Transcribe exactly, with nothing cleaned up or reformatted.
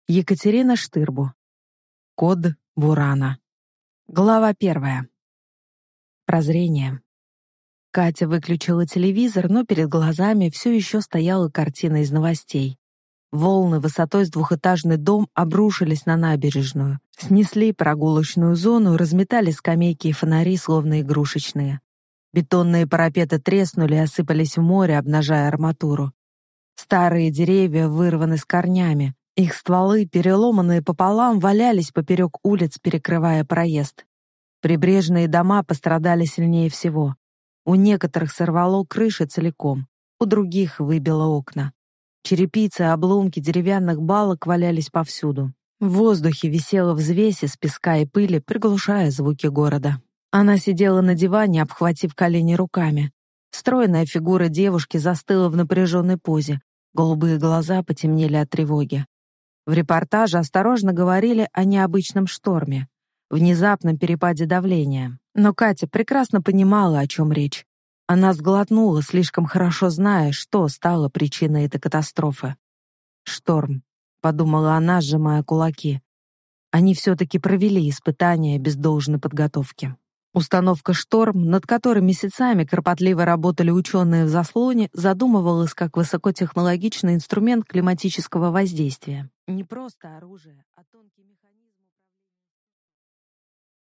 Екатерина Штырбу. Код Бурана. Глава первая. Прозрение. Катя выключила телевизор, но перед глазами все еще стояла картина из новостей. Волны высотой с двухэтажный дом обрушились на набережную, снесли прогулочную зону, разметали скамейки и фонари, словно игрушечные. Бетонные парапеты треснули и осыпались в море, обнажая арматуру. Старые деревья вырваны с корнями. Их стволы, переломанные пополам, валялись поперек улиц, перекрывая проезд. Прибрежные дома пострадали сильнее всего. У некоторых сорвало крыши целиком, у других выбило окна. Черепицы и обломки деревянных балок валялись повсюду. В воздухе висела взвесь из песка и пыли, приглушая звуки города. Она сидела на диване, обхватив колени руками. Стройная фигура девушки застыла в напряженной позе. Голубые глаза потемнели от тревоги. В репортаже осторожно говорили о необычном шторме, внезапном перепаде давления. Но Катя прекрасно понимала, о чем речь. Она сглотнула, слишком хорошо зная, что стало причиной этой катастрофы. «Шторм», — подумала она, сжимая кулаки. Они все-таки провели испытания без должной подготовки. Установка «Шторм», над которой месяцами кропотливо работали ученые в заслоне, задумывалась как высокотехнологичный инструмент климатического воздействия. Не просто оружие, а тонкий механизм.